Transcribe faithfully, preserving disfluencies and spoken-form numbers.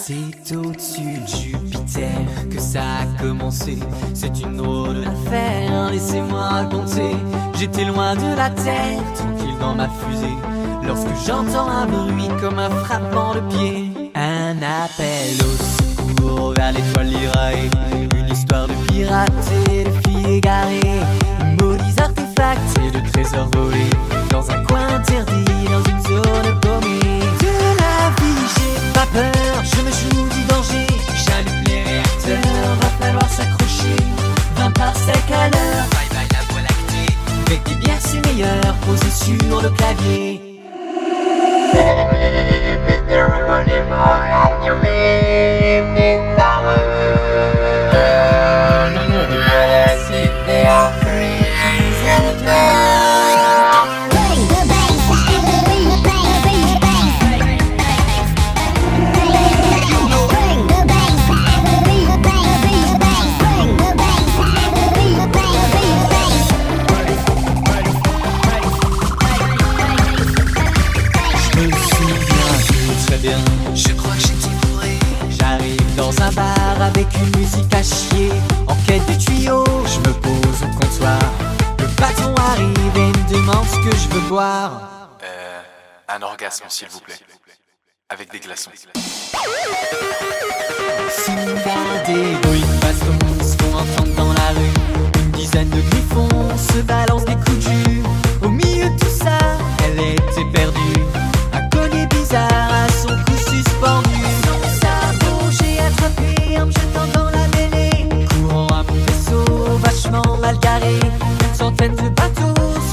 C'est au-dessus de Jupiter que ça a commencé. C'est une drôle d'affaire, laissez-moi raconter. J'étais loin de la terre, tranquille dans ma fusée, lorsque j'entends un bruit comme un frappement de pied. Un appel au secours vers l'étoile Lyrae. Une histoire de pirates et de filles égarées, maudits artefacts et de trésors volés dans un coin interdit, dans une zone paumée. De la vie j'ai pas peur, je me joue du danger. J'allume les réacteurs, va falloir s'accrocher. vingt parsecs à l'heure, bye bye la voie lactée. Avec des bières c'est meilleur, posé sur le clavier. Je crois que j'étais bourré. J'arrive dans un bar avec une musique à chier. En quête de tuyaux, je me pose au comptoir. Le patron arrive et me demande ce que je veux boire. Euh... Un orgasme s'il vous plaît. Avec des glaçons. Soudain des bruits de baston se font entendre dans la rue. Une dizaine de griffons se balancent des coups de jus. Au milieu de tout ça, elle était perdue. Un collier bizarre à son cou suspendu. Son sabot j'ai attrapé en me jetant dans la mêlée. Courant à mon vaisseau, vachement mal garé. Une centaine de bateaux